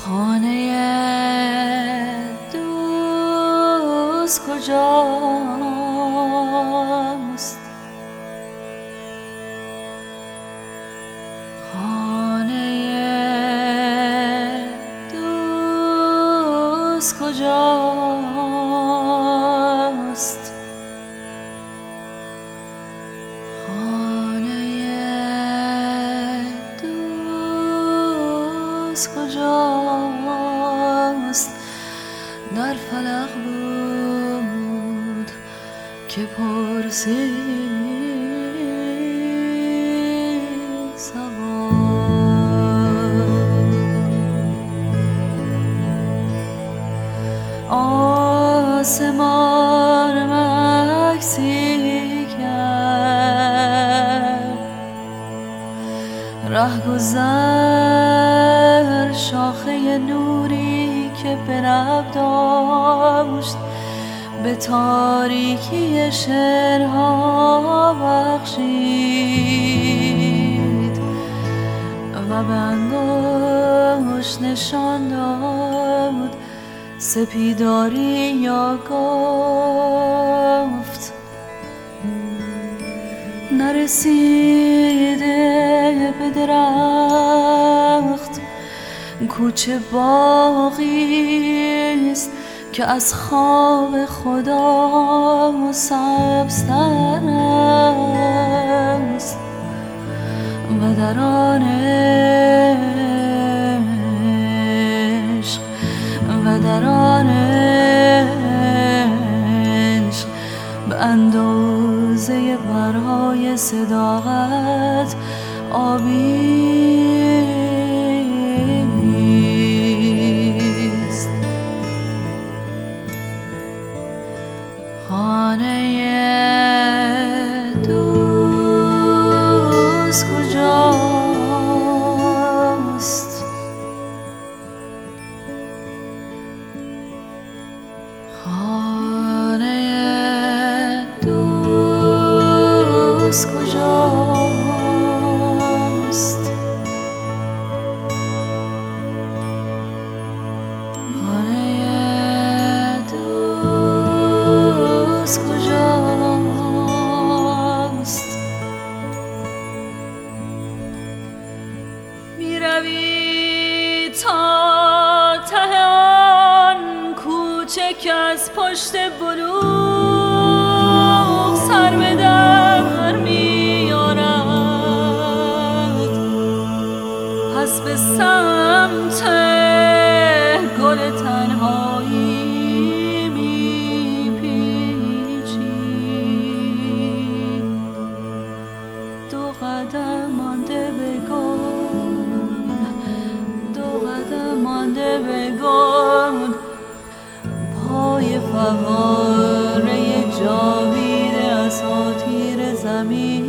خانه دوست کجاست؟ خانه دوست کجاست؟ خانه دوست کجاست؟ در فلق بود که پرسید سوار. آسمان مکسی کرد، رهگذر شاخه نوری که به لب داشت به تاریکی شعرها بخشید و به انگشت نشان داد سپیداری یا گفت نرسیده به درخت کوچه باغی است که از خواب خدا سبزتر است و در آن عشق به اندازه پرهای صداقت آبی است. خانه دوست کجاست؟ خانه دوست کجاست؟ خانه دوست کجاست؟ میروی تا ته آن کوچه که از پشت بلوغ سر به در میارد، پس به سمت گل تنهایی میپیچی. دو قدم مانده به گل، دو قدم مانده به گل، پای فواره جاوید اساطیر زمین